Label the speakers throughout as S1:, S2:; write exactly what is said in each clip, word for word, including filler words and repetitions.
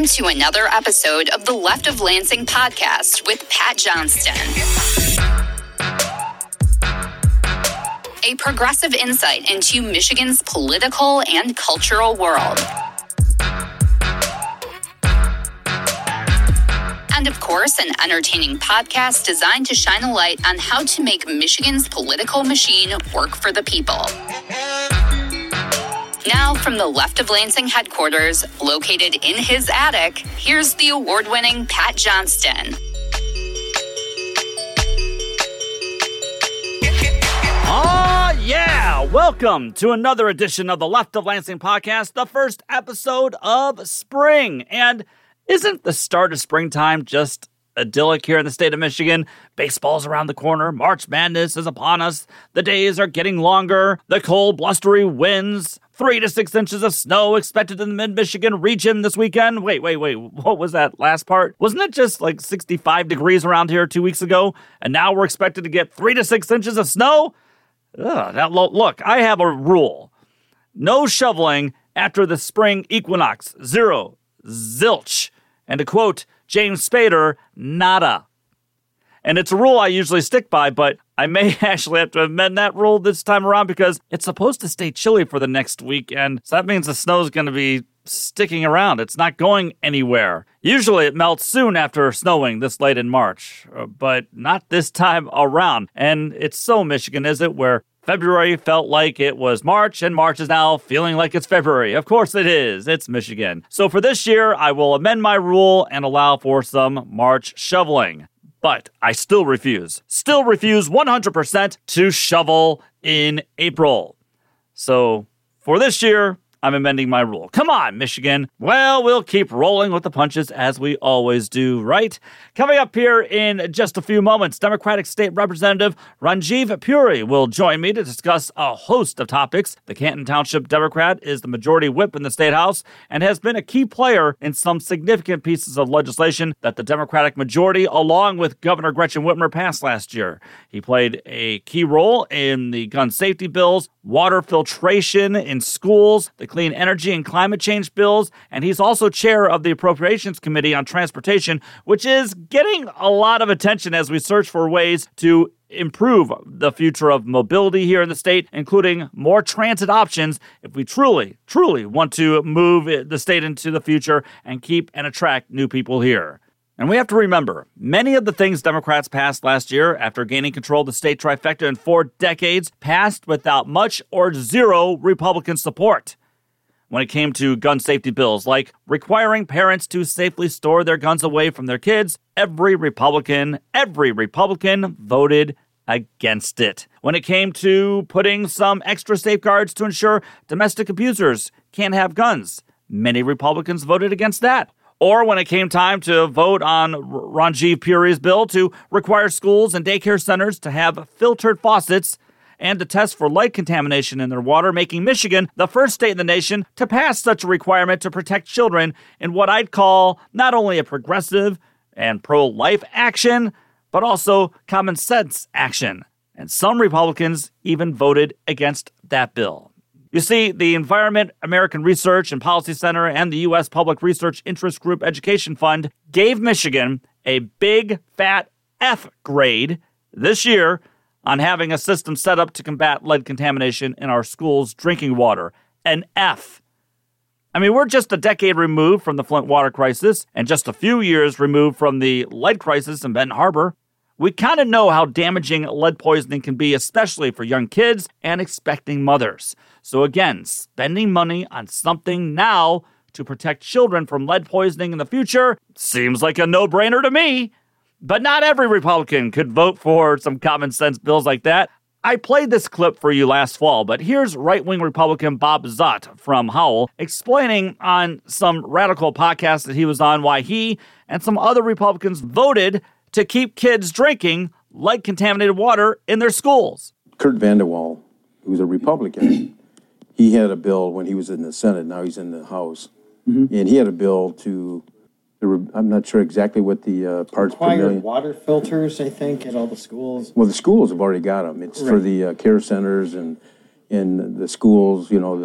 S1: Welcome to another episode of the Left of Lansing podcast with Pat Johnston. A progressive insight into Michigan's political and cultural world. And of course, an entertaining podcast designed to shine a light on how to make Michigan's political machine work for the people. Now, from the Left of Lansing headquarters, located in his attic, here's the award-winning Pat Johnston.
S2: Ah, yeah! Welcome to another edition of the Left of Lansing podcast, the first episode of spring. And isn't the start of springtime just idyllic here in the state of Michigan? Baseball's around the corner, March Madness is upon us, the days are getting longer, the cold, blustery winds, three to six inches of snow expected in the mid-Michigan region this weekend. Wait, wait, wait, what was that last part? Wasn't it just like sixty-five degrees around here two weeks ago, and now we're expected to get three to six inches of snow? Ugh, that lo- look, I have a rule. No shoveling after the spring equinox. Zero. Zilch. And to quote James Spader, nada. And it's a rule I usually stick by, but I may actually have to amend that rule this time around because it's supposed to stay chilly for the next week, and so that means the snow's going to be sticking around. It's not going anywhere. Usually it melts soon after snowing this late in March, but not this time around. And it's so Michigan, is it, where February felt like it was March, and March is now feeling like it's February. Of course it is. It's Michigan. So for this year, I will amend my rule and allow for some March shoveling. But I still refuse, still refuse one hundred percent to shovel in April. So for this year, I'm amending my rule. Come on, Michigan. Well, we'll keep rolling with the punches as we always do, right? Coming up here in just a few moments, Democratic State Representative Ranjiv Puri will join me to discuss a host of topics. The Canton Township Democrat is the majority whip in the State House and has been a key player in some significant pieces of legislation that the Democratic majority, along with Governor Gretchen Whitmer, passed last year. He played a key role in the gun safety bills, water filtration in schools, the clean energy and climate change bills, and he's also chair of the Appropriations Committee on Transportation, which is getting a lot of attention as we search for ways to improve the future of mobility here in the state, including more transit options if we truly, truly want to move the state into the future and keep and attract new people here. And we have to remember, many of the things Democrats passed last year after gaining control of the state trifecta in four decades passed without much or zero Republican support. When it came to gun safety bills, like requiring parents to safely store their guns away from their kids, every Republican, every Republican voted against it. When it came to putting some extra safeguards to ensure domestic abusers can't have guns, many Republicans voted against that. Or when it came time to vote on Ranjiv Puri's bill to require schools and daycare centers to have filtered faucets and to test for lead contamination in their water, making Michigan the first state in the nation to pass such a requirement to protect children in what I'd call not only a progressive and pro-life action, but also common sense action. And some Republicans even voted against that bill. You see, the Environment American Research and Policy Center and the U S Public Research Interest Group Education Fund gave Michigan a big, fat F grade this year on having a system set up to combat lead contamination in our schools' drinking water. An F. I mean, we're just a decade removed from the Flint water crisis and just a few years removed from the lead crisis in Benton Harbor. We kind of know how damaging lead poisoning can be, especially for young kids and expecting mothers. So again, spending money on something now to protect children from lead poisoning in the future seems like a no-brainer to me. But not every Republican could vote for some common sense bills like that. I played this clip for you last fall, but here's right-wing Republican Bob Zott from Howell explaining on some radical podcast that he was on why he and some other Republicans voted to keep kids drinking lead-contaminated water in their schools.
S3: Kurt Vanderwall, who's a Republican, he had a bill when he was in the Senate, now he's in the House, mm-hmm. and he had a bill to I'm not sure exactly what the uh, parts per million.
S4: Required water filters, I think, at all the schools.
S3: Well, the schools have already got them. It's right. For the uh, care centers and in the schools, you know, the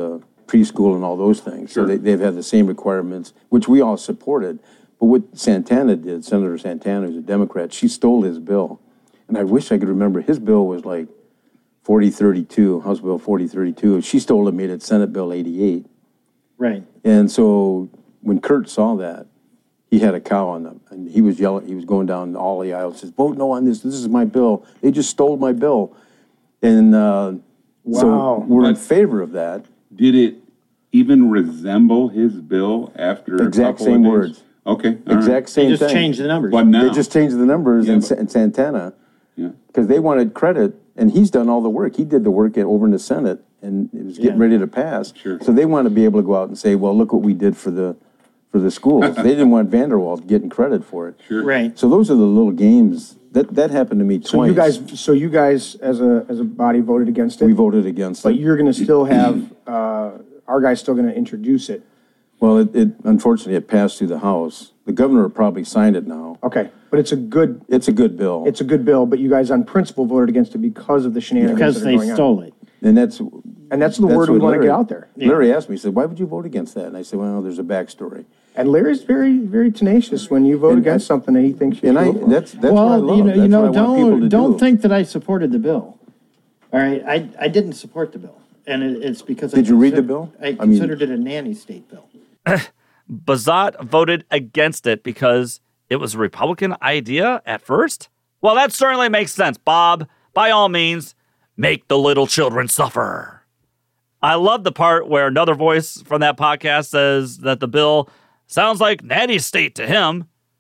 S3: preschool and all those things.
S5: Sure.
S3: So they, they've had the same requirements, which we all supported. But what Santana did, Senator Santana, who's a Democrat, she stole his bill. And I wish I could remember, his bill was like forty thirty-two, House Bill forty thirty-two. She stole it, made it Senate Bill eighty-eight.
S4: Right.
S3: And so when Kurt saw that, he had a cow on them, and he was yelling, he was going down all the aisles, says, vote no on this, this is my bill. They just stole my bill. And uh,
S4: Wow.
S3: so we're in
S5: But-
S3: favor of that.
S5: Did it even resemble his bill after a
S3: Exact
S5: couple
S3: same
S5: of days?
S3: words.
S5: Okay. all
S3: Exact
S5: right.
S3: same
S4: They just
S3: thing.
S4: changed the numbers.
S5: But now,
S3: They just changed the numbers
S5: Yeah,
S3: in,
S5: but-
S3: Sa- in Santana
S5: yeah.
S3: because they wanted credit, and he's done all the work. He did the work in, over in the Senate, and it was getting
S4: Yeah.
S3: ready to pass.
S5: Sure.
S3: So they want to be able to go out and say, well, look what we did for the for the schools. They didn't want Vanderwalt getting credit for it.
S5: Sure.
S4: Right.
S3: So those are the little games. That that happened to me
S6: So
S3: twice.
S6: you guys, so you guys, as a, as a body voted against it?
S3: We voted against
S6: But
S3: it.
S6: you're gonna still have, uh, our guy's still gonna introduce it.
S3: Well, it, it unfortunately, it passed through the House. The governor probably signed it now.
S6: Okay, but it's a good,
S3: It's a good bill.
S6: it's a good bill, but you guys on principle voted against it because of the shenanigans
S4: Because
S6: that are
S4: they
S6: going on.
S4: stole it.
S3: And that's
S6: And that's the
S3: that's
S6: word we
S3: what
S6: wanna
S3: Larry-
S6: get out there.
S3: Larry asked me, he said, why would you vote against that? And I said, well, there's a backstory.
S6: And Larry's very, very tenacious when you vote
S3: And
S6: against
S3: I-
S6: something that he thinks you
S3: And I,
S6: should vote for.
S3: that's, that's what I
S4: Well,
S3: love.
S4: you know, you
S3: That's
S4: know,
S3: what I want people to
S4: don't don't
S3: do.
S4: think that I supported the bill. All right, I I didn't support the bill, and it, it's because I
S3: Did you read the
S4: consider-
S3: bill?
S4: I
S3: I mean-
S4: considered it a nanny state bill.
S2: Bazat voted against it because it was a Republican idea at first? Well, that certainly makes sense, Bob. By all means, make the little children suffer. I love the part where another voice from that podcast says that the bill sounds like nanny state to him.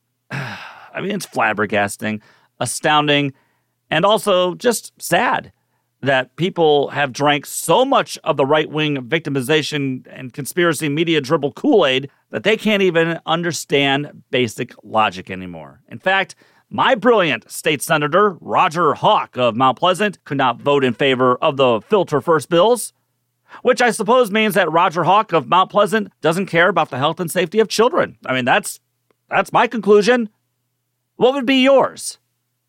S2: I mean, it's flabbergasting, astounding, and also just sad that people have drank so much of the right-wing victimization and conspiracy media dribble Kool-Aid that they can't even understand basic logic anymore. In fact, my brilliant state senator, Roger Hawk of Mount Pleasant, could not vote in favor of the filter first bills, which I suppose means that Roger Hawk of Mount Pleasant doesn't care about the health and safety of children. I mean, that's that's my conclusion. What would be yours?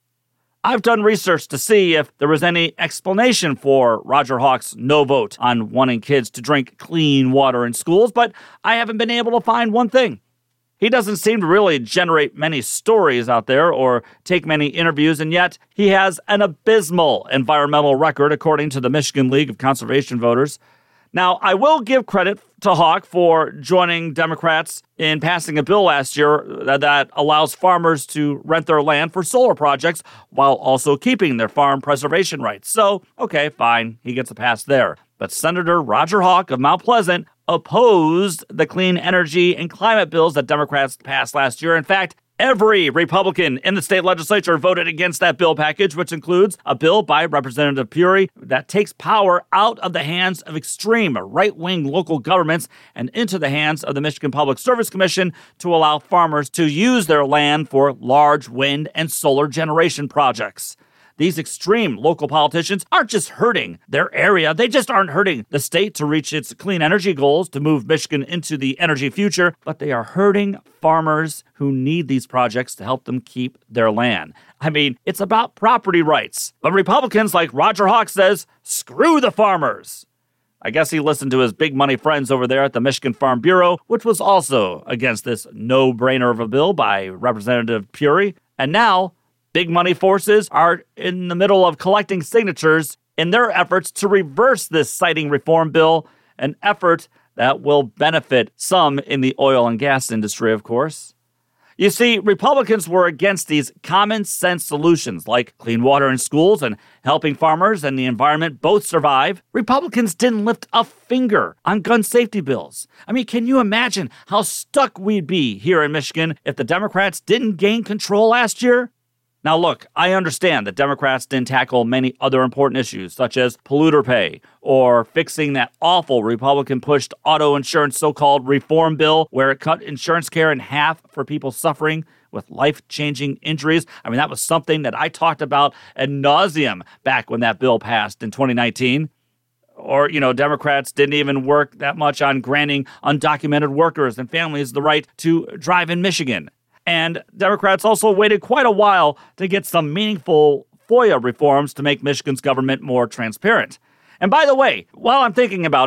S2: I've done research to see if there was any explanation for Roger Hawk's no vote on wanting kids to drink clean water in schools, but I haven't been able to find one thing. He doesn't seem to really generate many stories out there or take many interviews, and yet he has an abysmal environmental record, according to the Michigan League of Conservation Voters. Now, I will give credit to Hawk for joining Democrats in passing a bill last year that, that allows farmers to rent their land for solar projects while also keeping their farm preservation rights. So, okay, fine, he gets a pass there. But Senator Roger Hawk of Mount Pleasant opposed the clean energy and climate bills that Democrats passed last year. In fact, every Republican in the state legislature voted against that bill package, which includes a bill by Representative Puri that takes power out of the hands of extreme right-wing local governments and into the hands of the Michigan Public Service Commission to allow farmers to use their land for large wind and solar generation projects. These extreme local politicians aren't just hurting their area, they just aren't hurting the state to reach its clean energy goals to move Michigan into the energy future, but they are hurting farmers who need these projects to help them keep their land. I mean, it's about property rights. But Republicans like Roger Hawk says, screw the farmers. I guess he listened to his big money friends over there at the Michigan Farm Bureau, which was also against this no-brainer of a bill by Representative Puri. And now, big money forces are in the middle of collecting signatures in their efforts to reverse this siting reform bill, an effort that will benefit some in the oil and gas industry, of course. You see, Republicans were against these common sense solutions like clean water in schools and helping farmers and the environment both survive. Republicans didn't lift a finger on gun safety bills. I mean, can you imagine how stuck we'd be here in Michigan if the Democrats didn't gain control last year? Now, look, I understand that Democrats didn't tackle many other important issues, such as polluter pay or fixing that awful Republican-pushed auto insurance so-called reform bill where it cut insurance care in half for people suffering with life-changing injuries. I mean, that was something that I talked about ad nauseum back when that bill passed in twenty nineteen. Or, you know, Democrats didn't even work that much on granting undocumented workers and families the right to drive in Michigan. And Democrats also waited quite a while to get some meaningful FOIA reforms to make Michigan's government more transparent. And by the way, while I'm thinking about it,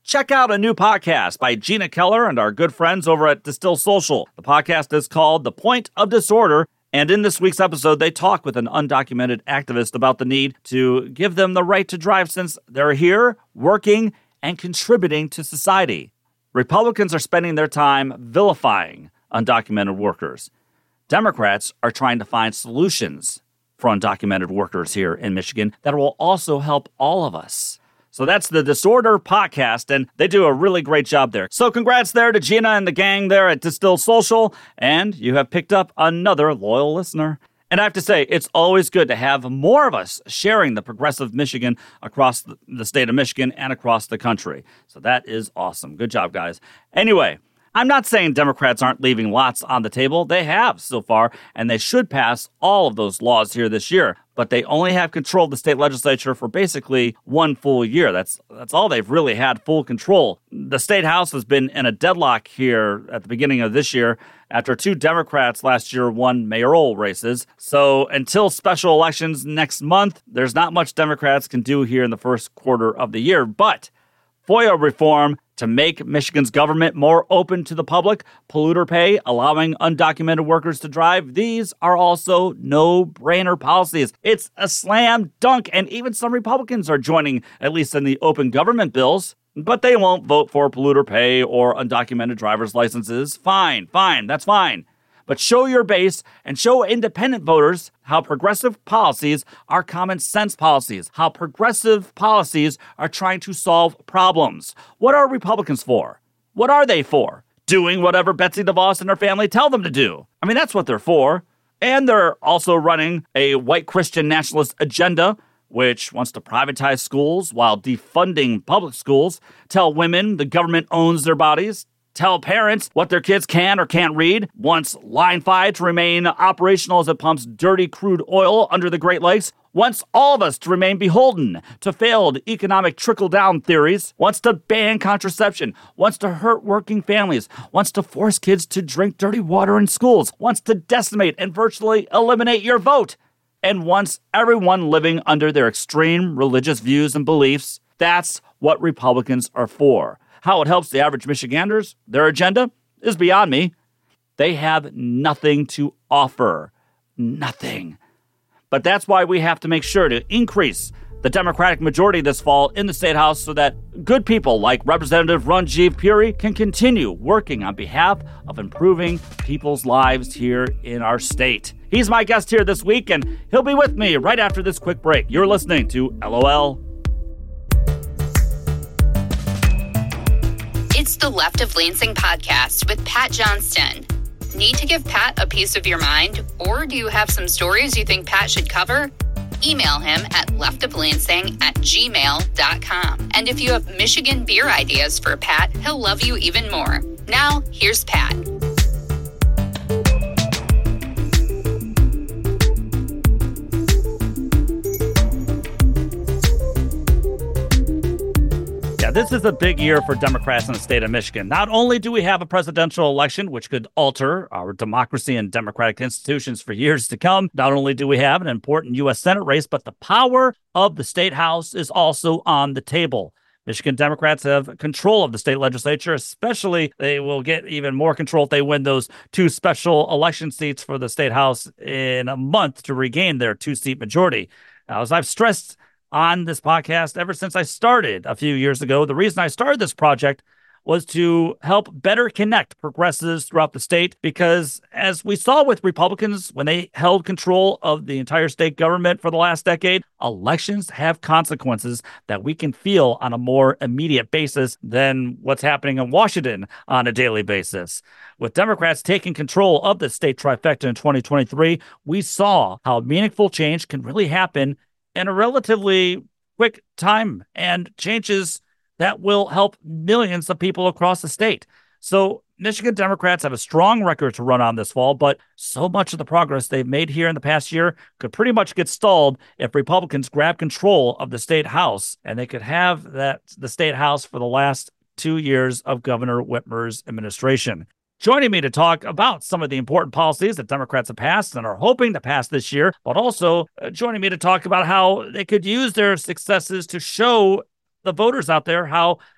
S2: check out a new podcast by Gina Keller and our good friends over at Distill Social. The podcast is called The Point of Disorder, and in this week's episode, they talk with an undocumented activist about the need to give them the right to drive since they're here, working, and contributing to society. Republicans are spending their time vilifying undocumented workers. Democrats are trying to find solutions for undocumented workers here in Michigan that will also help all of us. So that's the Disorder Podcast, and they do a really great job there. So congrats there to Gina and the gang there at Distill Social, and you have picked up another loyal listener. And I have to say, it's always good to have more of us sharing the progressive Michigan across the state of Michigan and across the country. So that is awesome. Good job, guys. Anyway, I'm not saying Democrats aren't leaving lots on the table. They have so far, and they should pass all of those laws here this year. But they only have control of the state legislature for basically one full year. That's that's all they've really had full control. The state house has been in a deadlock here at the beginning of this year after two Democrats last year won mayoral races. So until special elections next month, there's not much Democrats can do here in the first quarter of the year. But FOIA reform to make Michigan's government more open to the public, polluter pay, allowing undocumented workers to drive, these are also no-brainer policies. It's a slam dunk, and even some Republicans are joining, at least in the open government bills. But they won't vote for polluter pay or undocumented driver's licenses. Fine, fine, that's fine. But show your base and show independent voters how progressive policies are common sense policies, how progressive policies are trying to solve problems. What are Republicans for? What are they for? Doing whatever Betsy DeVos and her family tell them to do. I mean, that's what they're for. And they're also running a white Christian nationalist agenda, which wants to privatize schools while defunding public schools, tell women the government owns their bodies, tell parents what their kids can or can't read, wants Line five to remain operational as it pumps dirty crude oil under the Great Lakes, wants all of us to remain beholden to failed economic trickle-down theories, wants to ban contraception, wants to hurt working families, wants to force kids to drink dirty water in schools, wants to decimate and virtually eliminate your vote, and wants everyone living under their extreme religious views and beliefs. That's what Republicans are for. How it helps the average Michiganders, their agenda, is beyond me. They have nothing to offer. Nothing. But that's why we have to make sure to increase the Democratic majority this fall in the State House so that good people like Representative Ranjiv Puri can continue working on behalf of improving people's lives here in our state. He's my guest here this week, and he'll be with me right after this quick break. You're listening to L O L.
S1: It's the Left of Lansing podcast with Pat Johnston. Need to give Pat a piece of your mind? Or do you have some stories you think Pat should cover? Email him at leftoflansing at gmail dot com. And if you have Michigan beer ideas for Pat, he'll love you even more. Now, here's Pat.
S2: This is a big year for Democrats in the state of Michigan. Not only do we have a presidential election, which could alter our democracy and democratic institutions for years to come, not only do we have an important U S Senate race, but the power of the state house is also on the table. Michigan Democrats have control of the state legislature, especially they will get even more control if they win those two special election seats for the state house in a month to regain their two-seat majority. Now, as I've stressed on this podcast ever since I started a few years ago, the reason I started this project was to help better connect progressives throughout the state, because as we saw with Republicans when they held control of the entire state government for the last decade, elections have consequences that we can feel on a more immediate basis than what's happening in Washington on a daily basis. With Democrats taking control of the state trifecta in twenty twenty-three, we saw how meaningful change can really happen in a relatively quick time, and changes that will help millions of people across the state. So Michigan Democrats have a strong record to run on this fall, but so much of the progress they've made here in the past year could pretty much get stalled if Republicans grab control of the state house, and they could have that the state house for the last two years of Governor Whitmer's administration. Joining me to talk about some of the important policies that Democrats have passed and are hoping to pass this year, but also uh, joining me to talk about how they could use their successes to show the voters out there how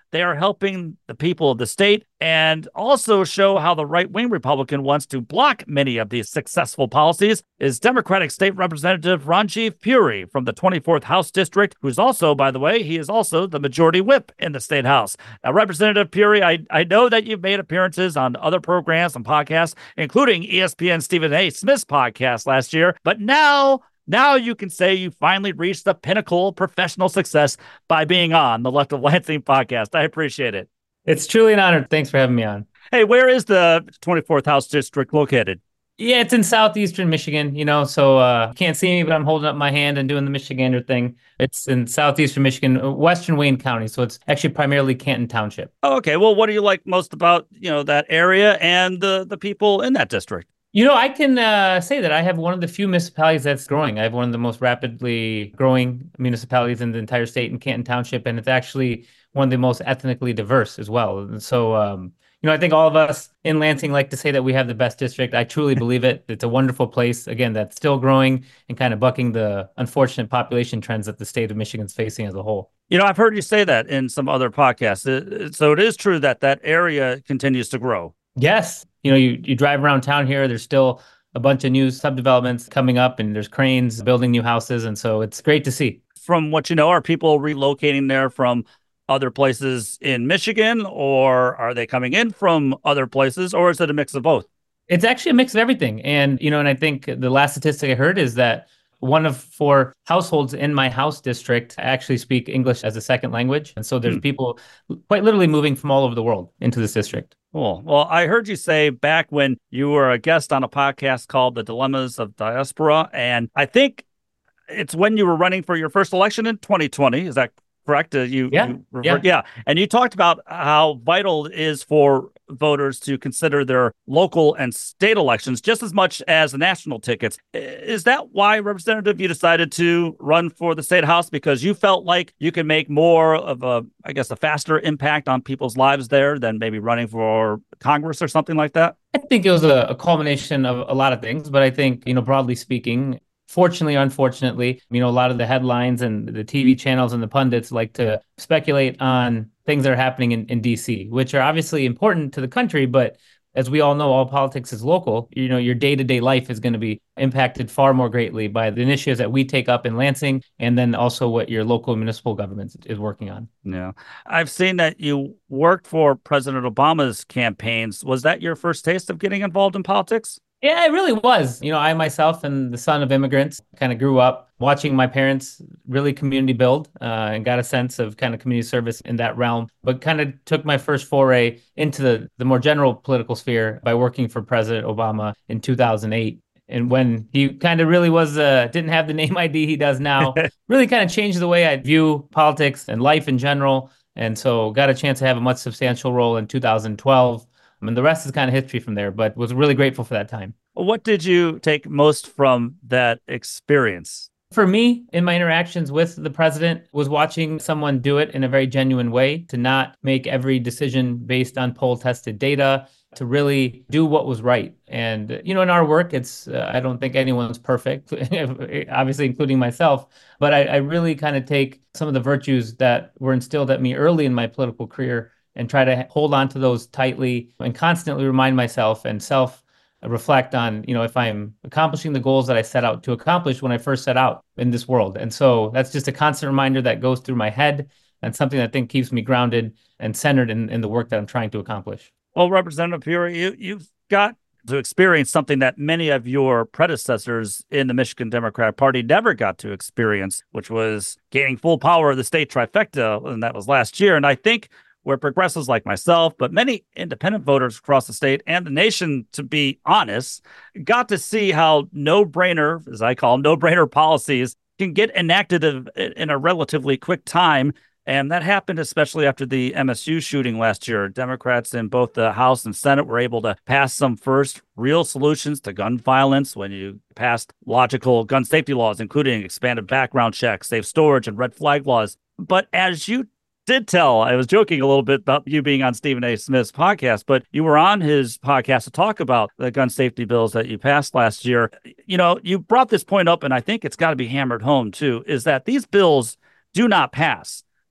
S2: they are helping the people of the state and also show how the right-wing Republican wants to block many of these successful policies is Democratic State Representative Ranjiv Puri from the twenty-fourth House District, who's also, by the way, he is also the majority whip in the state House. Now, Representative Puri, I, I know that you've made appearances on other programs and podcasts, including E S P N Stephen A. Smith's podcast last year, but now... Now you can say you finally reached the pinnacle of professional success by being on the Left of Lansing podcast. I appreciate it.
S7: It's truly an honor. Thanks for having me on.
S2: Hey, where is the twenty-fourth House District located?
S7: Yeah, it's in southeastern Michigan, you know, so uh, you can't see me, but I'm holding up my hand and doing the Michigander thing. It's in southeastern Michigan, western Wayne County, so it's actually primarily Canton Township.
S2: Oh, okay. Well, what do you like most about, you know, that area and the, the people in that district?
S7: You know, I can uh, say that I have one of the few municipalities that's growing. I have one of the most rapidly growing municipalities in the entire state in Canton Township, and it's actually one of the most ethnically diverse as well. And so, um, you know, I think all of us in Lansing like to say that we have the best district. I truly believe it. It's a wonderful place, again, that's still growing and kind of bucking the unfortunate population trends that the state of Michigan's facing as a whole.
S2: You know, I've heard you say that in some other podcasts. So it is true that that area continues to grow.
S7: Yes. You know, you, you drive around town here, there's still a bunch of new subdevelopments coming up and there's cranes building new houses. And so it's great to see.
S2: From what you know, are people relocating there from other places in Michigan, or are they coming in from other places, or is it a mix of both?
S7: It's actually a mix of everything. And, you know, and I think the last statistic I heard is that one of four households in my house district actually speak English as a second language. And so there's hmm. people quite literally moving from all over the world into this district.
S2: Cool. Well, I heard you say back when you were a guest on a podcast called The Dilemmas of Diaspora, and I think it's when you were running for your first election in twenty twenty. Is that correct? Uh, you,
S7: yeah.
S2: You referred, yeah. Yeah. And you talked about how vital it is for voters to consider their local and state elections just as much as the national tickets. Is that why, Representative, you decided to run for the state house? Because you felt like you could make more of a, I guess, a faster impact on people's lives there than maybe running for Congress or something like that?
S7: I think it was a, a culmination of a lot of things, but I think, you know, broadly speaking, fortunately, unfortunately, you know, a lot of the headlines and the T V channels and the pundits like to speculate on things that are happening in, in D C, which are obviously important to the country. But as we all know, all politics is local. You know, your day-to-day life is going to be impacted far more greatly by the initiatives that we take up in Lansing, and then also what your local municipal government is working on.
S2: Yeah. I've seen that you worked for President Obama's campaigns. Was that your first taste of getting involved in politics?
S7: Yeah, it really was. You know, I myself am the son of immigrants, kind of grew up watching my parents really community build uh, and got a sense of kind of community service in that realm, but kind of took my first foray into the, the more general political sphere by working for President Obama in two thousand eight. And when he kind of really was, uh, didn't have the name I D he does now, really kind of changed the way I view politics and life in general. And so got a chance to have a much substantial role in two thousand twelve. I mean, the rest is kind of history from there, but was really grateful for that time.
S2: What did you take most from that experience?
S7: For me, in my interactions with the president, was watching someone do it in a very genuine way, to not make every decision based on poll-tested data, to really do what was right. And, you know, in our work, it's, uh, I don't think anyone's perfect, obviously including myself, but I, I really kind of take some of the virtues that were instilled at me early in my political career and try to hold on to those tightly and constantly remind myself and self-reflect on, you know, if I'm accomplishing the goals that I set out to accomplish when I first set out in this world. And so that's just a constant reminder that goes through my head and something that I think keeps me grounded and centered in, in the work that I'm trying to accomplish.
S2: Well, Representative Puri, you, you've got to experience something that many of your predecessors in the Michigan Democratic Party never got to experience, which was gaining full power of the state trifecta, and that was last year. And I think where progressives like myself, but many independent voters across the state and the nation, to be honest, got to see how no-brainer, as I call them, no-brainer policies can get enacted in a relatively quick time. And that happened especially after the M S U shooting last year. Democrats in both the House and Senate were able to pass some first real solutions to gun violence when you passed logical gun safety laws, including expanded background checks, safe storage, and red flag laws. But as you did tell, I was joking a little bit about you being on Stephen A. Smith's podcast, but you were on his podcast to talk about the gun safety bills that you passed last year. You know, you brought this point up, and I think it's got to be hammered home too, is that these bills do not pass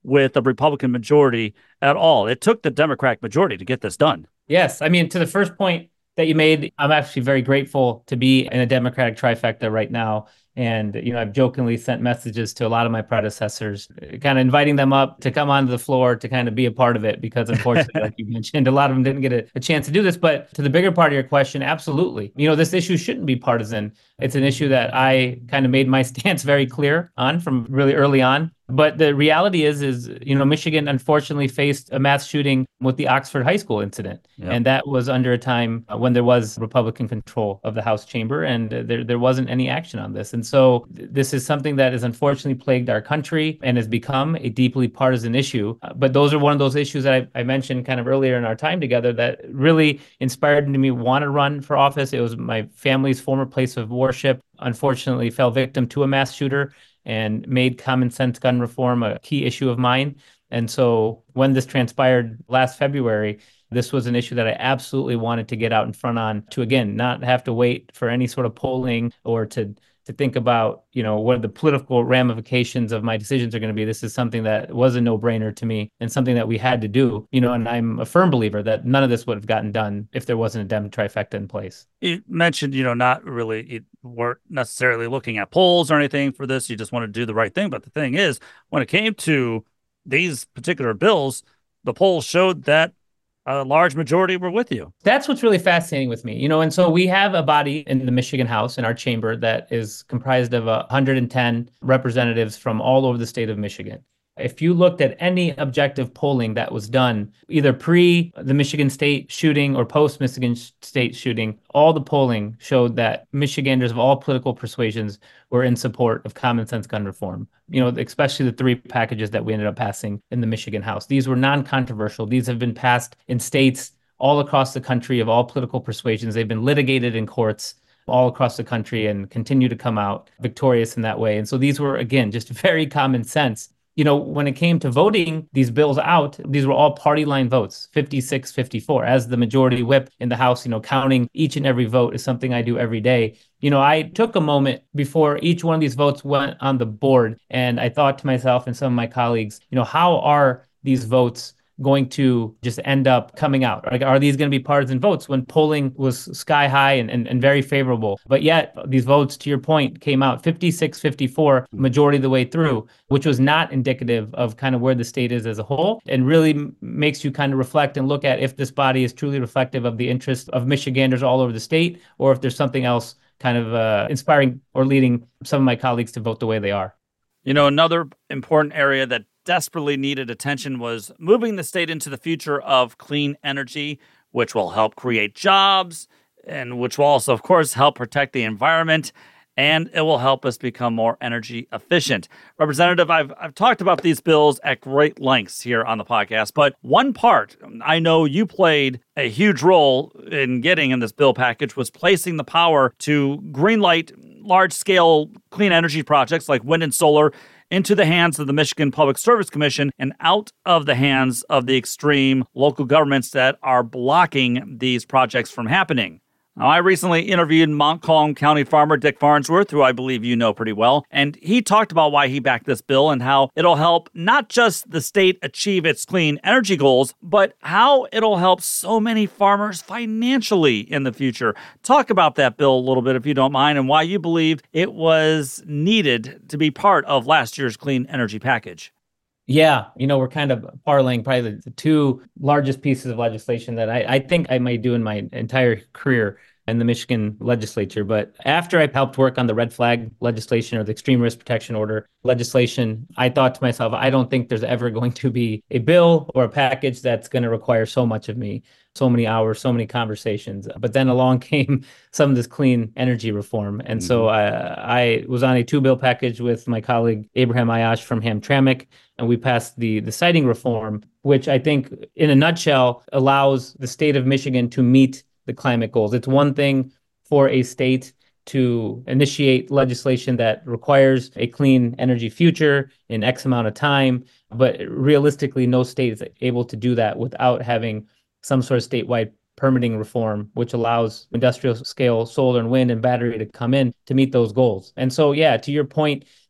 S2: with a Republican majority at all. It took the Democratic majority to get this done.
S7: Yes. I mean, to the first point that you made, I'm actually very grateful to be in a Democratic trifecta right now. And, you know, I've jokingly sent messages to a lot of my predecessors, kind of inviting them up to come onto the floor to kind of be a part of it, because unfortunately, like you mentioned, a lot of them didn't get a, a chance to do this. But to the bigger part of your question, absolutely. You know, this issue shouldn't be partisan. It's an issue that I kind of made my stance very clear on from really early on. But the reality is, is, you know, Michigan unfortunately faced a mass shooting with the Oxford High School incident. Yep. And that was under a time when there was Republican control of the House chamber, and there, there wasn't any action on this. And so this is something that has unfortunately plagued our country and has become a deeply partisan issue. But those are one of those issues that I, I mentioned kind of earlier in our time together that really inspired me to want to run for office. It was my family's former place of worship, unfortunately fell victim to a mass shooter, and made common sense gun reform a key issue of mine. And so when this transpired last February, this was an issue that I absolutely wanted to get out in front on, to, again, not have to wait for any sort of polling or to to think about, you know, what the political ramifications of my decisions are going to be. This is something that was a no-brainer to me and something that we had to do, you know, and I'm a firm believer that none of this would have gotten done if there wasn't a Dem trifecta in place.
S2: You mentioned, you know, not really, you weren't necessarily looking at polls or anything for this. You just wanted to do the right thing. But the thing is, when it came to these particular bills, the polls showed that a large majority were with you.
S7: That's what's really fascinating with me, you know, and so we have a body in the Michigan House, in our chamber, that is comprised of one hundred ten representatives from all over the state of Michigan. If you looked at any objective polling that was done, either pre the Michigan State shooting or post Michigan State shooting, all the polling showed that Michiganders of all political persuasions were in support of common sense gun reform. You know, especially the three packages that we ended up passing in the Michigan House. These were non-controversial. These have been passed in states all across the country of all political persuasions. They've been litigated in courts all across the country and continue to come out victorious in that way. And so these were, again, just very common sense. You know, when it came to voting these bills out, these were all party line votes, fifty-six fifty-four. As the majority whip in the House, you know, counting each and every vote is something I do every day. You know, I took a moment before each one of these votes went on the board, and I thought to myself and some of my colleagues, you know, how are these votes going to just end up coming out? Like, are these going to be partisan votes when polling was sky high and, and, and very favorable? But yet these votes, to your point, came out fifty-six fifty-four majority of the way through, which was not indicative of kind of where the state is as a whole, and really m- makes you kind of reflect and look at if this body is truly reflective of the interests of Michiganders all over the state, or if there's something else kind of uh, inspiring or leading some of my colleagues to vote the way they are.
S2: You know, another important area that desperately needed attention was moving the state into the future of clean energy, which will help create jobs and which will also, of course, help protect the environment, and it will help us become more energy efficient. Representative, I've I've talked about these bills at great lengths here on the podcast, but one part I know you played a huge role in getting in this bill package was placing the power to greenlight large-scale clean energy projects like wind and solar into the hands of the Michigan Public Service Commission and out of the hands of the extreme local governments that are blocking these projects from happening. Now, I recently interviewed Montcalm County farmer Dick Farnsworth, who I believe you know pretty well, and he talked about why he backed this bill and how it'll help not just the state achieve its clean energy goals, but how it'll help so many farmers financially in the future. Talk about that bill a little bit, if you don't mind, and why you believe it was needed to be part of last year's clean energy package.
S7: Yeah, you know, we're kind of parlaying probably the two largest pieces of legislation that I, I think I might do in my entire career in the Michigan legislature. But after I helped work on the red flag legislation or the extreme risk protection order legislation, I thought to myself, I don't think there's ever going to be a bill or a package that's going to require so much of me, so many hours, so many conversations. But then along came some of this clean energy reform. And mm-hmm. so uh, I was on a two-bill package with my colleague Abraham Ayash from Hamtramck, and we passed the, the siting reform, which I think in a nutshell allows the state of Michigan to meet the climate goals. It's one thing for a state to initiate legislation that requires a clean energy future in X amount of time, but realistically, no state is able to do that without having some sort of statewide permitting reform, which allows industrial scale solar and wind and battery to come in to meet those goals. And so, yeah, to your point,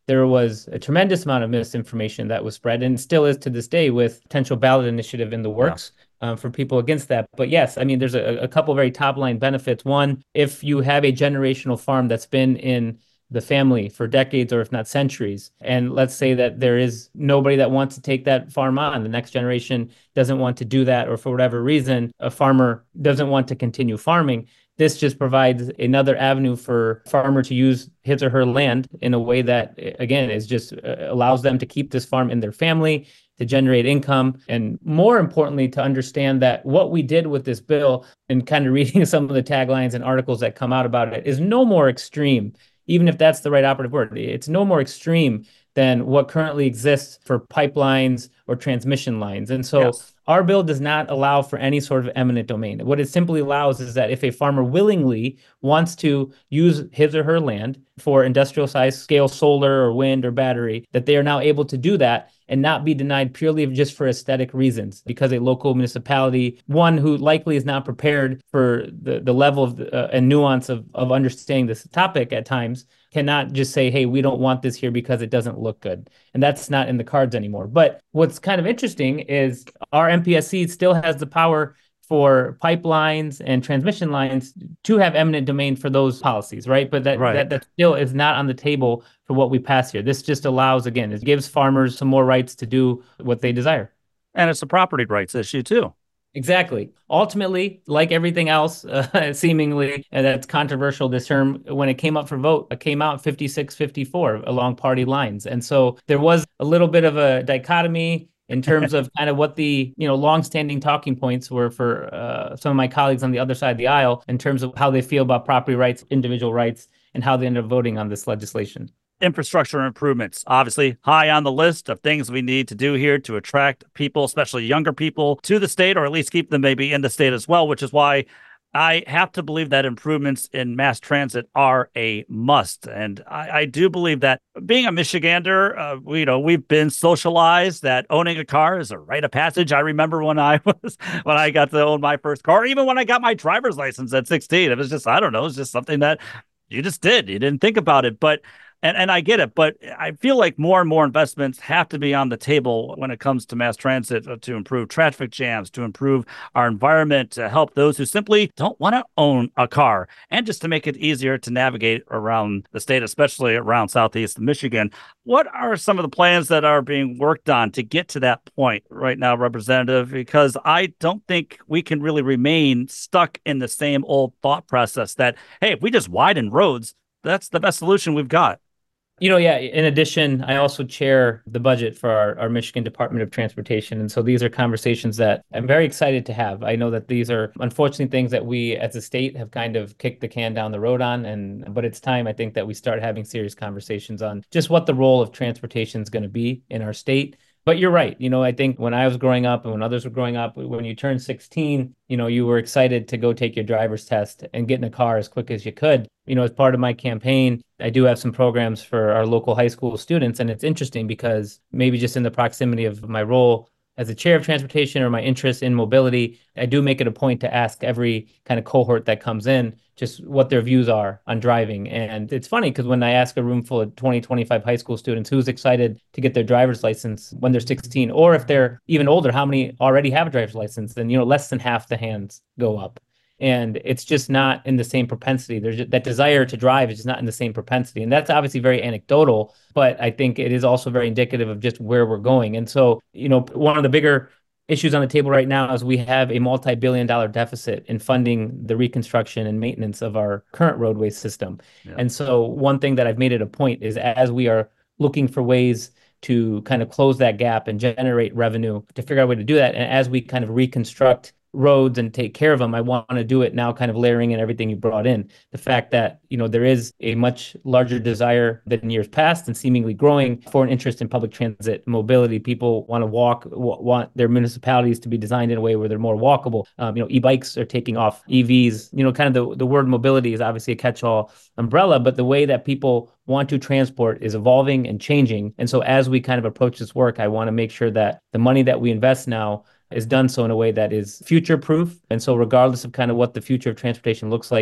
S7: there was a tremendous amount of misinformation that was spread, and still is to this day, with potential ballot initiative in the works. Yeah. Um, for people against that. But yes, I mean, there's a, a couple very top line benefits. One, if you have a generational farm that's been in the family for decades or if not centuries, and let's say that there is nobody that wants to take that farm on, the next generation doesn't want to do that, or for whatever reason, a farmer doesn't want to continue farming, this just provides another avenue for a farmer to use his or her land in a way that, again, is just uh, allows them to keep this farm in their family, to generate income, and more importantly, to understand that what we did with this bill, and kind of reading some of the taglines and articles that come out about it, is no more extreme, even if that's the right operative word. It's no more extreme than what currently exists for pipelines or transmission lines. And so yes. Our bill does not allow for any sort of eminent domain. What it simply allows is that if a farmer willingly wants to use his or her land for industrial size scale solar or wind or battery, that they are now able to do that and not be denied purely just for aesthetic reasons, because a local municipality, one who likely is not prepared for the, the level of uh, and nuance of, of understanding this topic at times, cannot just say, hey, we don't want this here because it doesn't look good. And that's not in the cards anymore. But what's kind of interesting is our M P S C still has the power for pipelines and transmission lines to have eminent domain for those policies, right? But that, right. that that still is not on the table for what we pass here. This just allows, again, it gives farmers some more rights to do what they desire.
S2: And it's a property rights issue too.
S7: Exactly. Ultimately, like everything else, uh, seemingly, and that's controversial, this term, when it came up for vote, it came out fifty-six fifty-four along party lines. And so there was a little bit of a dichotomy in terms of kind of what the, you know, longstanding talking points were for uh, some of my colleagues on the other side of the aisle in terms of how they feel about property rights, individual rights, and how they ended up voting on this legislation.
S2: Infrastructure improvements, obviously high on the list of things we need to do here to attract people, especially younger people, to the state, or at least keep them maybe in the state as well, which is why I have to believe that improvements in mass transit are a must. And I, I do believe that being a Michigander, uh, we, you know, we've been socialized that owning a car is a rite of passage. I remember when I was, when I got to own my first car, even when I got my driver's license at sixteen, it was just, I don't know, it's just something that you just did. You didn't think about it, but And and I get it, but I feel like more and more investments have to be on the table when it comes to mass transit to improve traffic jams, to improve our environment, to help those who simply don't want to own a car, and just to make it easier to navigate around the state, especially around Southeast Michigan. What are some of the plans that are being worked on to get to that point right now, Representative? Because I don't think we can really remain stuck in the same old thought process that, hey, if we just widen roads, that's the best solution we've got.
S7: You know, yeah, in addition, I also chair the budget for our, our Michigan Department of Transportation. And so these are conversations that I'm very excited to have. I know that these are unfortunately things that we as a state have kind of kicked the can down the road on. And but it's time, I think, that we start having serious conversations on just what the role of transportation is going to be in our state. But you're right. You know, I think when I was growing up and when others were growing up, when you turned sixteen, you know, you were excited to go take your driver's test and get in a car as quick as you could. You know, as part of my campaign, I do have some programs for our local high school students. And it's interesting because maybe just in the proximity of my role as a chair of transportation or my interest in mobility, I do make it a point to ask every kind of cohort that comes in just what their views are on driving. And it's funny because when I ask a room full of twenty, twenty-five high school students who's excited to get their driver's license when they're sixteen, or if they're even older, how many already have a driver's license, then, you know, less than half the hands go up. And it's just not in the same propensity. There's just, that desire to drive is just not in the same propensity. And that's obviously very anecdotal, but I think it is also very indicative of just where we're going. And so, you know, one of the bigger issues on the table right now is we have a multi-billion dollar deficit in funding the reconstruction and maintenance of our current roadway system. Yeah. And so one thing that I've made it a point is as we are looking for ways to kind of close that gap and generate revenue to figure out a way to do that. And as we kind of reconstruct roads and take care of them, I want to do it now kind of layering in everything you brought in. The fact that, you know, there is a much larger desire than in years past and seemingly growing for an interest in public transit mobility. People want to walk, w- want their municipalities to be designed in a way where they're more walkable. Um, you know, e-bikes are taking off, E Vs, you know, kind of the, the word mobility is obviously a catch-all umbrella, but the way that people want to transport is evolving and changing. And so as we kind of approach this work, I want to make sure that the money that we invest now is done so in a way that is future-proof. And so regardless of kind of what the future of transportation looks like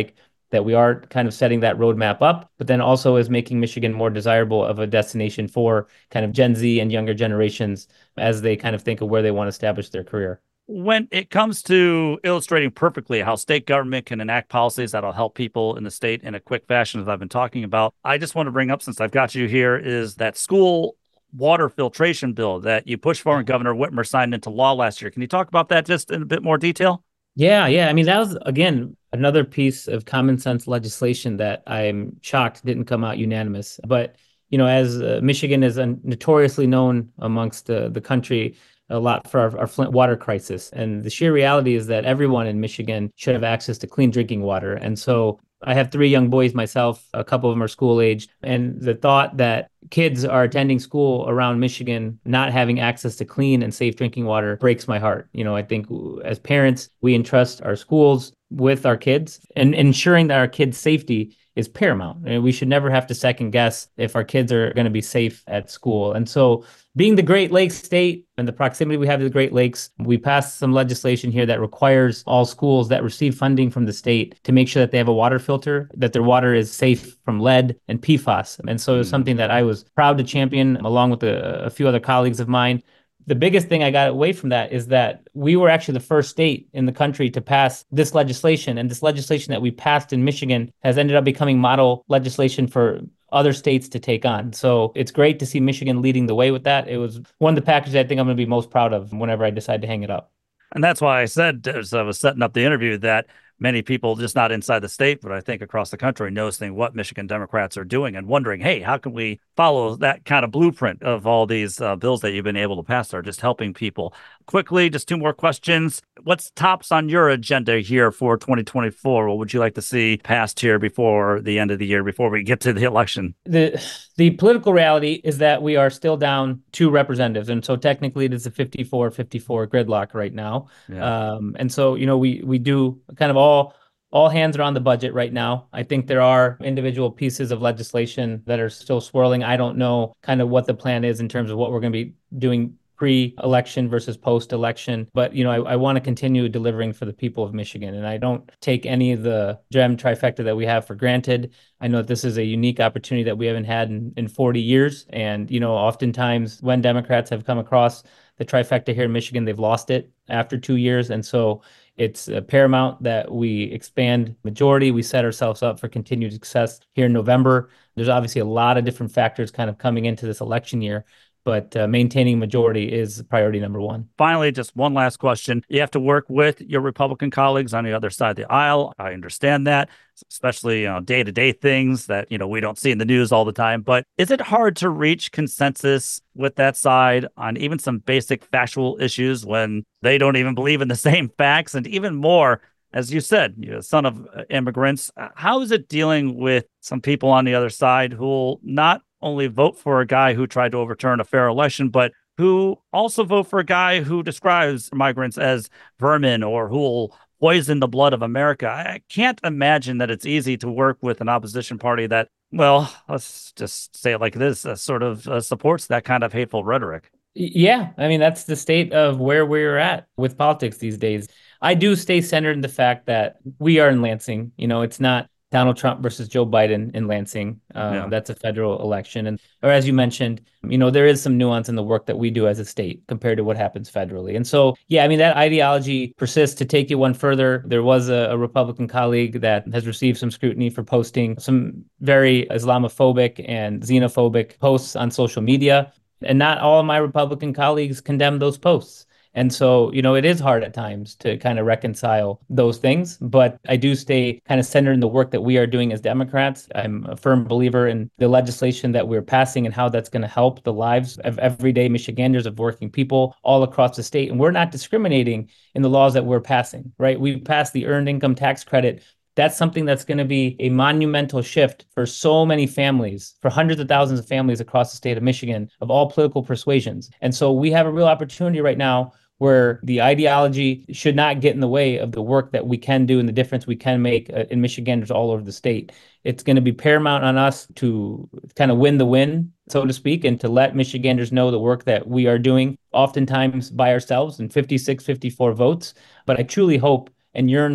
S7: that we are kind of setting that roadmap up, but then also is making Michigan more desirable of a destination for kind of Gen Z and younger generations as they kind of think of where they want to establish their career.
S2: When it comes to illustrating perfectly how state government can enact policies that'll help people in the state in a quick fashion, as I've been talking about, I just want to bring up, since I've got you here, is that school water filtration bill that you pushed for and Governor Whitmer signed into law last year. Can you talk about that just in a bit more detail?
S7: Yeah, yeah. I mean, that was, again, another piece of common sense legislation that I'm shocked didn't come out unanimous. But, you know, as uh, Michigan is uh, notoriously known amongst uh, the country a lot for our, our Flint water crisis. And the sheer reality is that everyone in Michigan should have access to clean drinking water. And so I have three young boys myself, a couple of them are school aged. And the thought that kids are attending school around Michigan not having access to clean and safe drinking water breaks my heart. You know, I think as parents, we entrust our schools with our kids, and ensuring that our kids' safety is paramount. And we should never have to second guess if our kids are going to be safe at school. And so being the Great Lakes state and the proximity we have to the Great Lakes, we passed some legislation here that requires all schools that receive funding from the state to make sure that they have a water filter, that their water is safe from lead and P FAS. And so it's something that I was proud to champion along with a, a few other colleagues of mine. The biggest thing I got away from that is that we were actually the first state in the country to pass this legislation. And this legislation that we passed in Michigan has ended up becoming model legislation for other states to take on. So it's great to see Michigan leading the way with that. It was one of the packages I think I'm going to be most proud of whenever I decide to hang it up.
S2: And that's why I said, as I was setting up the interview, that many people, just not inside the state, but I think across the country, noticing what Michigan Democrats are doing and wondering, hey, how can we follow that kind of blueprint of all these uh, bills that you've been able to pass that are just helping people? Quickly, just two more questions. What's tops on your agenda here for twenty twenty-four? What would you like to see passed here before the end of the year, before we get to the election?
S7: The the political reality is that we are still down two representatives. And so technically it is a fifty-four fifty-four gridlock right now. Yeah. Um, and so, you know, we we do kind of all all hands are on the budget right now. I think there are individual pieces of legislation that are still swirling. I don't know kind of what the plan is in terms of what we're going to be doing pre-election versus post-election. But, you know, I, I want to continue delivering for the people of Michigan. And I don't take any of the gem trifecta that we have for granted. I know that this is a unique opportunity that we haven't had in, in forty years. And, you know, oftentimes when Democrats have come across the trifecta here in Michigan, they've lost it after two years. And so it's uh, paramount that we expand majority. We set ourselves up for continued success here in November. There's obviously a lot of different factors kind of coming into this election year, but uh, maintaining majority is priority number one.
S2: Finally, just one last question. You have to work with your Republican colleagues on the other side of the aisle. I understand that, especially, you know, day-to-day things that, you know, we don't see in the news all the time. But is it hard to reach consensus with that side on even some basic factual issues when they don't even believe in the same facts? And even more, as you said, you're a son of immigrants. How is it dealing with some people on the other side who will not only vote for a guy who tried to overturn a fair election, but who also vote for a guy who describes migrants as vermin or who will poison the blood of America? I can't imagine that it's easy to work with an opposition party that, well, let's just say it like this, uh, sort of uh, supports that kind of hateful rhetoric.
S7: Yeah, I mean, that's the state of where we're at with politics these days. I do stay centered in the fact that we are in Lansing. You know, it's not Donald Trump versus Joe Biden in Lansing. Um, yeah. That's a federal election. And or as you mentioned, you know, there is some nuance in the work that we do as a state compared to what happens federally. And so, yeah, I mean, that ideology persists. To take you one further, there was a, a Republican colleague that has received some scrutiny for posting some very Islamophobic and xenophobic posts on social media. And not all of my Republican colleagues condemn those posts. And so, you know, it is hard at times to kind of reconcile those things, but I do stay kind of centered in the work that we are doing as Democrats. I'm a firm believer in the legislation that we're passing and how that's going to help the lives of everyday Michiganders, of working people all across the state. And we're not discriminating in the laws that we're passing, right? We passed the Earned Income Tax Credit. That's something that's going to be a monumental shift for so many families, for hundreds of thousands of families across the state of Michigan of all political persuasions. And so we have a real opportunity right now where the ideology should not get in the way of the work that we can do and the difference we can make uh, in Michiganders all over the state. It's going to be paramount on us to kind of win the win, so to speak, and to let Michiganders know the work that we are doing, oftentimes by ourselves in fifty-six, fifty-four votes. But I truly hope and yearn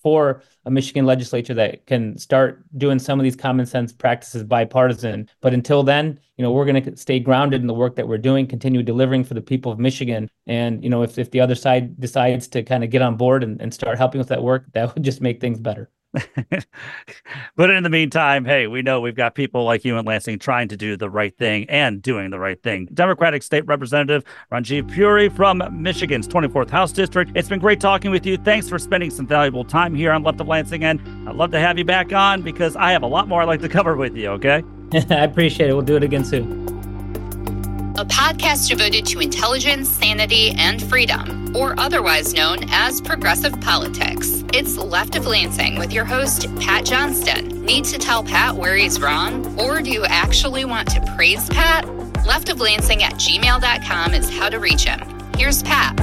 S7: for a Michigan legislature that can start doing some of these common sense practices bipartisan. But until then, you know, we're going to stay grounded in the work that we're doing, continue delivering for the people of Michigan. And, you know, if, if the other side decides to kind of get on board and, and start helping with that work, that would just make things better.
S2: But in the meantime, hey, we know we've got people like you in Lansing trying to do the right thing and doing the right thing. Democratic State Representative Ranjiv Puri from Michigan's twenty-fourth House District. It's been great talking with you. Thanks for spending some valuable time here on Left of Lansing, and I'd love to have you back on because I have a lot more I'd like to cover with you, okay?
S7: I appreciate it. We'll do it again soon.
S1: A podcast devoted to intelligence, sanity, and freedom, or otherwise known as progressive politics. It's Left of Lansing with your host, Pat Johnston. Need to tell Pat where he's wrong? Or do you actually want to praise Pat? left of lansing at gmail dot com is how to reach him. Here's Pat.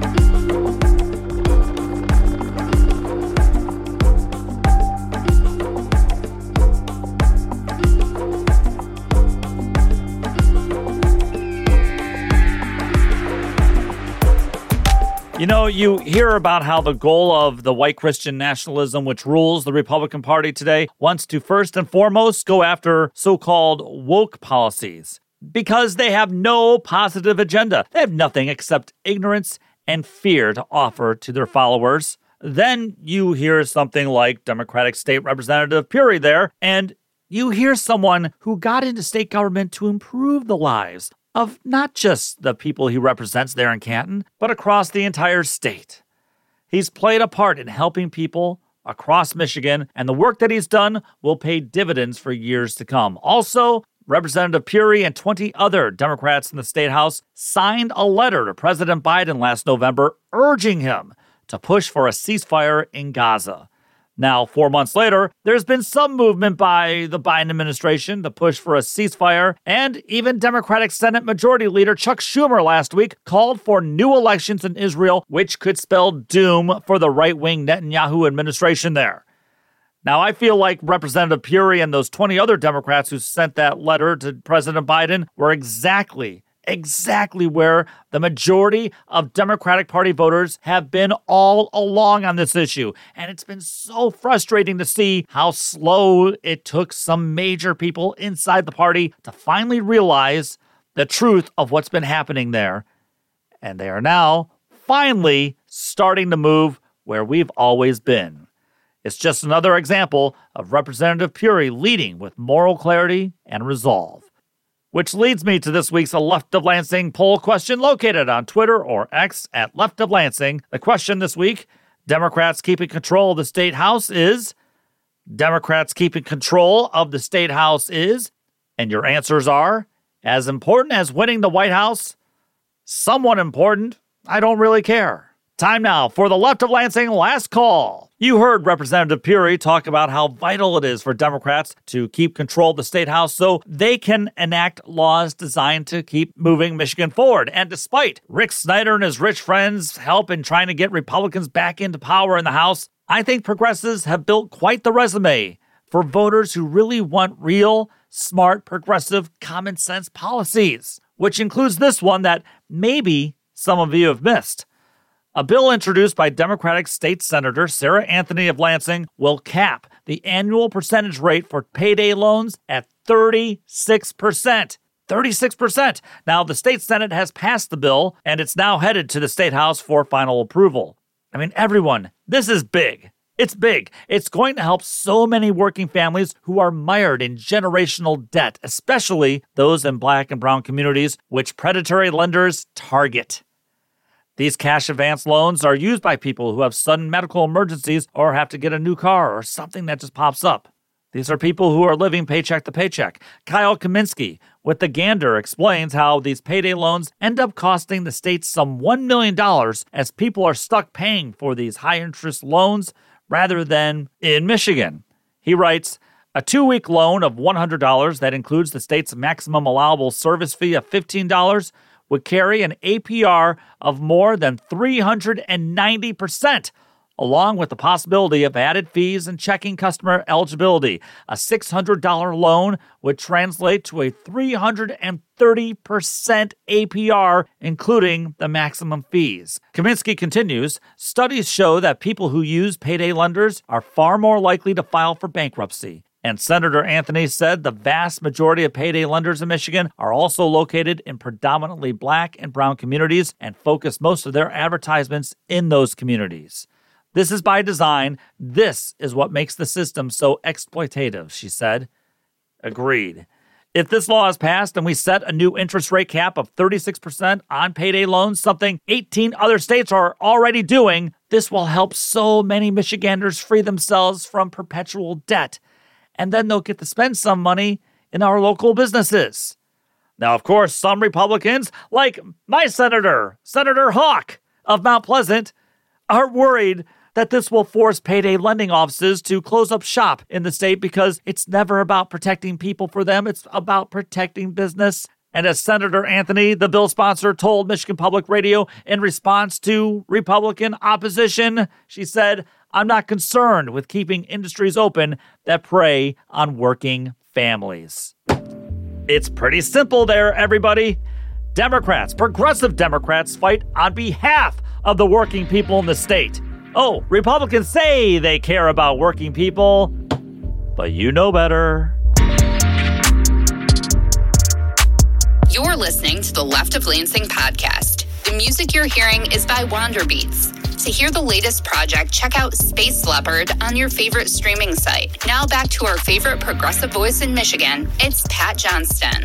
S2: You know, you hear about how the goal of the white Christian nationalism, which rules the Republican Party today, wants to first and foremost go after so-called woke policies because they have no positive agenda. They have nothing except ignorance and fear to offer to their followers. Then you hear something like Democratic State Representative Puri there, and you hear someone who got into state government to improve the lives of not just the people he represents there in Canton, but across the entire state. He's played a part in helping people across Michigan, and the work that he's done will pay dividends for years to come. Also, Representative Puri and twenty other Democrats in the State House signed a letter to President Biden last November urging him to push for a ceasefire in Gaza. Now, four months later, there's been some movement by the Biden administration to push for a ceasefire, and even Democratic Senate Majority Leader Chuck Schumer last week called for new elections in Israel, which could spell doom for the right-wing Netanyahu administration there. Now, I feel like Representative Puri and those twenty other Democrats who sent that letter to President Biden were exactly Exactly where the majority of Democratic Party voters have been all along on this issue. And it's been so frustrating to see how slow it took some major people inside the party to finally realize the truth of what's been happening there. And they are now finally starting to move where we've always been. It's just another example of Representative Puri leading with moral clarity and resolve. Which leads me to this week's Left of Lansing poll question located on Twitter or X at Left of Lansing. The question this week, Democrats keeping control of the State House is, Democrats keeping control of the State House is, and your answers are, as important as winning the White House, somewhat important, I don't really care. Time now for the Left of Lansing last call. You heard Representative Puri talk about how vital it is for Democrats to keep control of the State House so they can enact laws designed to keep moving Michigan forward. And despite Rick Snyder and his rich friends' help in trying to get Republicans back into power in the House, I think progressives have built quite the resume for voters who really want real, smart, progressive, common sense policies, which includes this one that maybe some of you have missed. A bill introduced by Democratic State Senator Sarah Anthony of Lansing will cap the annual percentage rate for payday loans at thirty-six percent. thirty-six percent. Now, the state Senate has passed the bill, and it's now headed to the State House for final approval. I mean, everyone, this is big. It's big. It's going to help so many working families who are mired in generational debt, especially those in Black and brown communities, which predatory lenders target. These cash advance loans are used by people who have sudden medical emergencies or have to get a new car or something that just pops up. These are people who are living paycheck to paycheck. Kyle Kaminsky with The Gander explains how these payday loans end up costing the state some one million dollars as people are stuck paying for these high-interest loans rather than in Michigan. He writes, a two-week loan of one hundred dollars that includes the state's maximum allowable service fee of fifteen dollars would carry an A P R of more than three hundred ninety percent, along with the possibility of added fees and checking customer eligibility. A six hundred dollars loan would translate to a three hundred thirty percent A P R, including the maximum fees. Kaminsky continues, studies show that people who use payday lenders are far more likely to file for bankruptcy. And Senator Anthony said the vast majority of payday lenders in Michigan are also located in predominantly black and brown communities and focus most of their advertisements in those communities. This is by design. This is what makes the system so exploitative, she said. Agreed. If this law is passed and we set a new interest rate cap of thirty-six percent on payday loans, something eighteen other states are already doing, this will help so many Michiganders free themselves from perpetual debt. And then they'll get to spend some money in our local businesses. Now, of course, some Republicans, like my senator, Senator Hawk of Mount Pleasant, are worried that this will force payday lending offices to close up shop in the state because it's never about protecting people for them. It's about protecting business. And as Senator Anthony, the bill sponsor, told Michigan Public Radio in response to Republican opposition, she said, I'm not concerned with keeping industries open that prey on working families. It's pretty simple there, everybody. Democrats, progressive Democrats, fight on behalf of the working people in the state. Oh, Republicans say they care about working people, but you know better.
S1: You're listening to the Left of Lansing podcast. The music you're hearing is by Wander Beats. To hear the latest project, check out Space Leopard on your favorite streaming site. Now back to our favorite progressive voice in Michigan. It's Pat Johnston.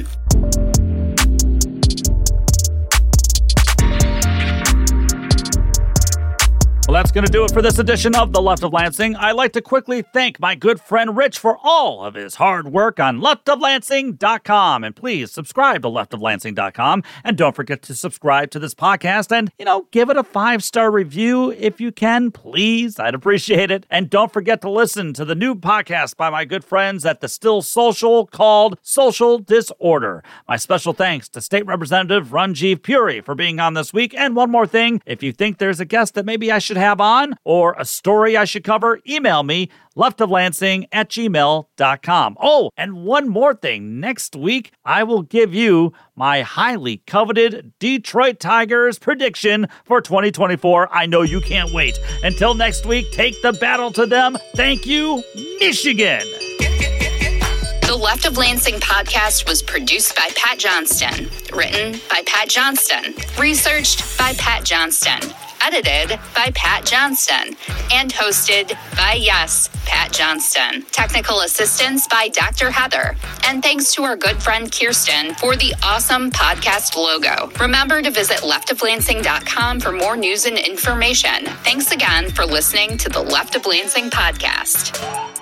S2: Well, that's going to do it for this edition of The Left of Lansing. I'd like to quickly thank my good friend Rich for all of his hard work on left of lansing dot com. And please subscribe to left of lansing dot com. And don't forget to subscribe to this podcast and, you know, give it a five-star review if you can, please. I'd appreciate it. And don't forget to listen to the new podcast by my good friends at the Still Social called Social Disorder. My special thanks to State Representative Ranjiv Puri for being on this week. And one more thing, if you think there's a guest that maybe I should have on or a story I should cover, email me leftoflansing at gmail dot com. Oh, and one more thing. Next week, I will give you my highly coveted Detroit Tigers prediction for twenty twenty-four. I know you can't wait. Until next week, take the battle to them. Thank you, Michigan.
S1: The Left of Lansing podcast was produced by Pat Johnston, written by Pat Johnston, researched by Pat Johnston, edited by Pat Johnston, and hosted by, yes, Pat Johnston. Technical assistance by Doctor Heather. And thanks to our good friend Kirsten for the awesome podcast logo. Remember to visit left of lansing dot com for more news and information. Thanks again for listening to the Left of Lansing podcast.